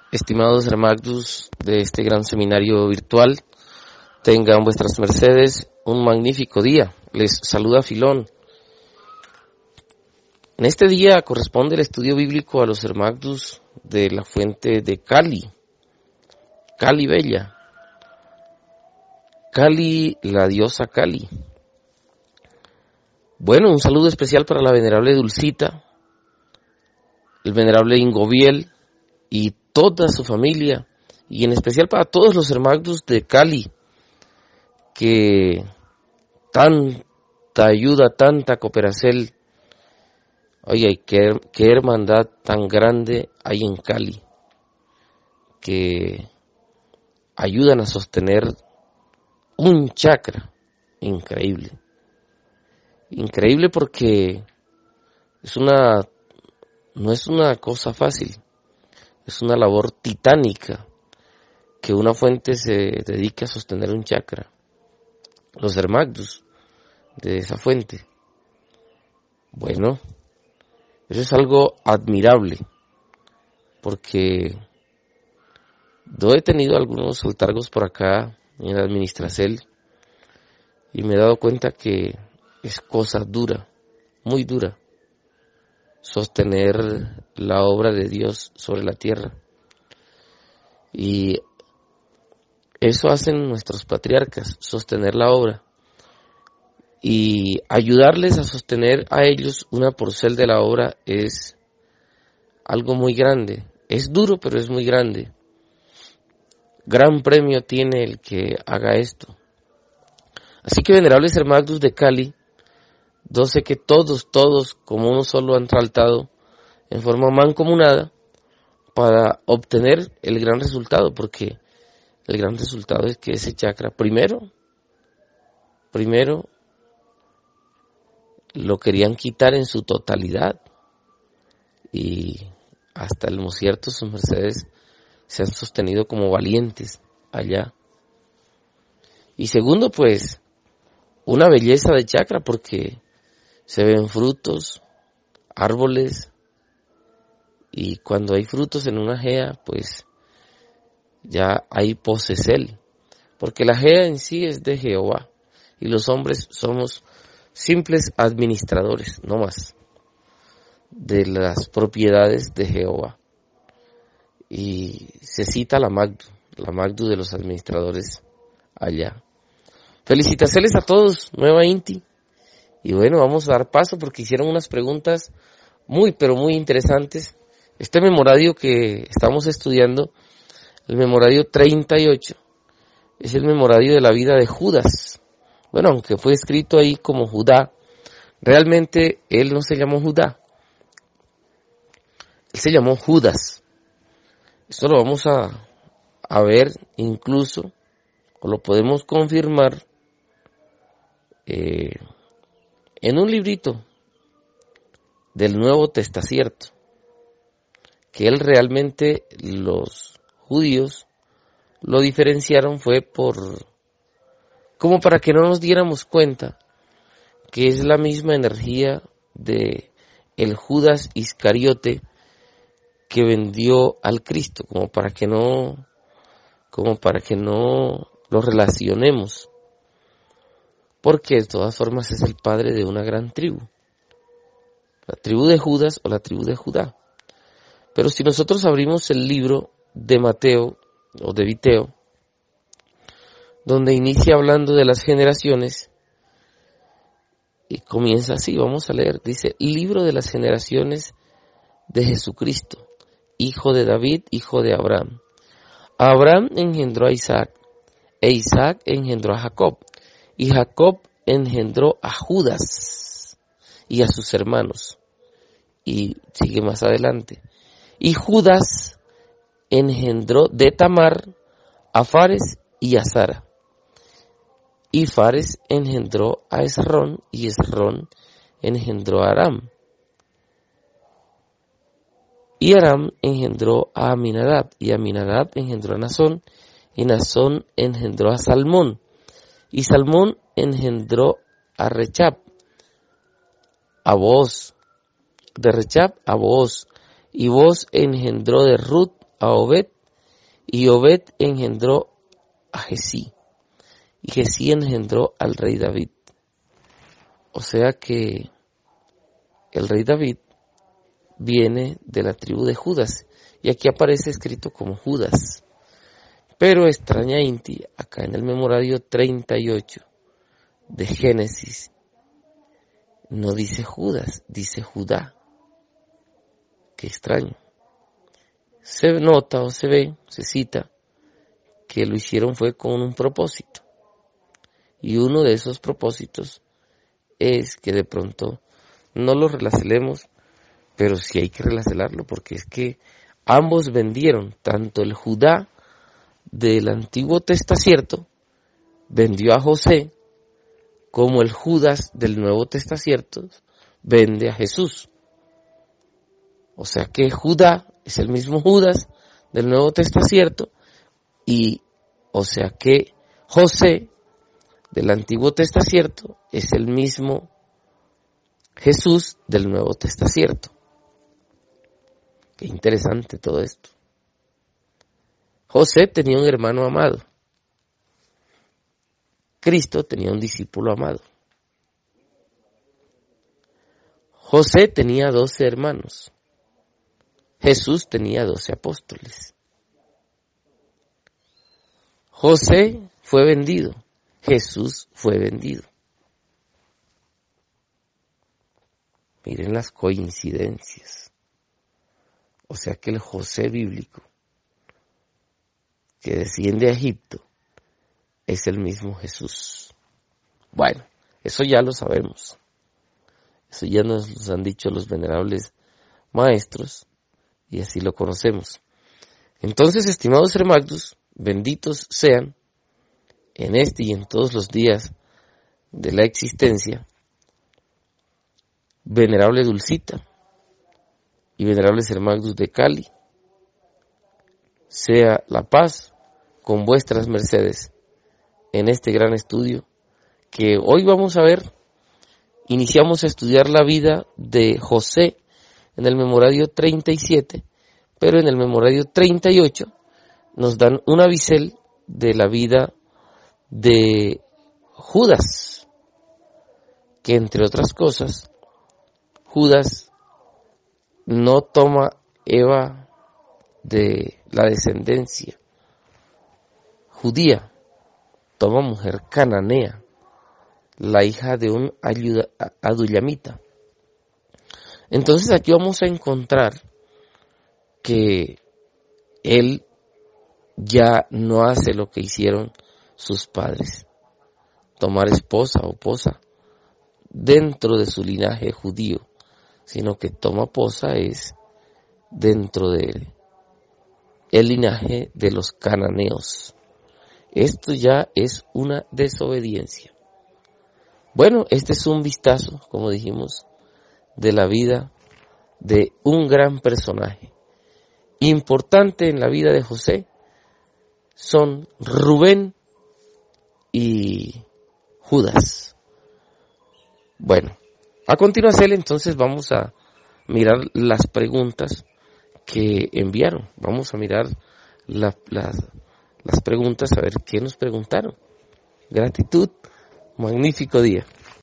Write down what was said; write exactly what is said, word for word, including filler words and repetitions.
Estimados hermanos de este gran seminario virtual, tengan vuestras mercedes un magnífico día. Les saluda Filón. En este día corresponde el estudio bíblico a los hermanos de la fuente de Cali, Cali Bella, Cali, la diosa Cali. Bueno, un saludo especial para la venerable Dulcita, el venerable Ingobiel y toda su familia, y en especial para todos los hermanos de Cali, que tanta ayuda, tanta cooperación, oye, qué, qué hermandad tan grande hay en Cali, que ayudan a sostener un chakra increíble, increíble porque es una, no es una cosa fácil. Es una labor titánica que una fuente se dedique a sostener un chakra. Los hermanos de esa fuente. Bueno, eso es algo admirable, porque yo he tenido algunos altargos por acá en la Administracel y me he dado cuenta que es cosa dura, muy dura, sostener la obra de Dios sobre la tierra. Y eso hacen nuestros patriarcas, sostener la obra y ayudarles a sostener a ellos una porción de la obra es algo muy grande. Es duro, pero es muy grande. Gran premio tiene el que haga esto. Así que, venerables hermanos de Cali, yo sé que todos, todos, como uno solo han saltado en forma mancomunada para obtener el gran resultado, porque el gran resultado es que ese chakra, primero, primero, lo querían quitar en su totalidad, y hasta el cierto sus mercedes se han sostenido como valientes allá. Y segundo, pues, una belleza de chakra, porque se ven frutos, árboles, y cuando hay frutos en una gea, pues ya hay posesel, porque la gea en sí es de Jehová, y los hombres somos simples administradores, no más, de las propiedades de Jehová. Y se cita la Magdu, la Magdu de los administradores allá. Felicitaciones a todos, nueva Inti. Y bueno, vamos a dar paso porque hicieron unas preguntas muy, pero muy interesantes. Este memorario que estamos estudiando, el memorario treinta y ocho, es el memorario de la vida de Judas. Bueno, aunque fue escrito ahí como Judá, realmente él no se llamó Judá, él se llamó Judas. Esto lo vamos a, a ver incluso, o lo podemos confirmar, eh, en un librito del Nuevo Testamento, que él realmente, los judíos lo diferenciaron fue por, como para que no nos diéramos cuenta que es la misma energía de el Judas Iscariote que vendió al Cristo, como para que no, como para que no lo relacionemos, porque de todas formas es el padre de una gran tribu, la tribu de Judas o la tribu de Judá. Pero si nosotros abrimos el libro de Mateo o de Viteo, donde inicia hablando de las generaciones, y comienza así, vamos a leer, dice, libro de las generaciones de Jesucristo, hijo de David, hijo de Abraham. Abraham engendró a Isaac, e Isaac engendró a Jacob, y Jacob engendró a Judas y a sus hermanos. Y sigue más adelante. Y Judas engendró de Tamar a Fares y a Zara. Y Fares engendró a Esrón, y Esrón engendró a Aram. Y Aram engendró a Aminadab, y Aminadab engendró a Nazón, y Nazón engendró a Salmón, y Salmón engendró a Rechab, a Booz, de Rechab a Booz, y Booz engendró de Ruth a Obed, Y Obed engendró a Jesí, y Jesí engendró al rey David. O sea que el rey David viene de la tribu de Judas, y aquí aparece escrito como Judas. Pero extraña Inti, acá en el memorario treinta y ocho de Génesis, no dice Judas, dice Judá. Qué extraño. Se nota o se ve, se cita, que lo hicieron fue con un propósito. Y uno de esos propósitos es que de pronto no lo relacionemos, pero sí hay que relacionarlo, porque es que ambos vendieron, tanto el Judá del Antiguo Testamento vendió a José, como el Judas del Nuevo Testamento vende a Jesús. O sea que Judá es el mismo Judas del Nuevo Testamento, y o sea que José del Antiguo Testamento es el mismo Jesús del Nuevo Testamento. Qué interesante todo esto. José tenía un hermano amado. Cristo tenía un discípulo amado. José tenía doce hermanos. Jesús tenía doce apóstoles. José fue vendido. Jesús fue vendido. Miren las coincidencias. O sea que el José bíblico que desciende a Egipto es el mismo Jesús. Bueno, eso ya lo sabemos. Eso ya nos lo han dicho los venerables maestros y así lo conocemos. Entonces, estimados hermanos, benditos sean en este y en todos los días de la existencia, venerable Dulcita y venerables hermanos de Cali, sea la paz con vuestras mercedes en este gran estudio que hoy vamos a ver. Iniciamos a estudiar la vida de José en el memorario treinta y siete, pero en el memorario treinta y ocho nos dan una bisel de la vida de Judas, que entre otras cosas, Judas no toma Eva de la descendencia judía, toma mujer cananea, la hija de un adullamita. Entonces aquí vamos a encontrar que él ya no hace lo que hicieron sus padres, tomar esposa o posa dentro de su linaje judío, sino que toma posa es dentro de el linaje de los cananeos. Esto ya es una desobediencia. Bueno, este es un vistazo, como dijimos, de la vida de un gran personaje. Importante en la vida de José son Rubén y Judas. Bueno, a continuación entonces vamos a mirar las preguntas que enviaron. Vamos a mirar la, la, las preguntas, a ver qué nos preguntaron. Gratitud, magnífico día.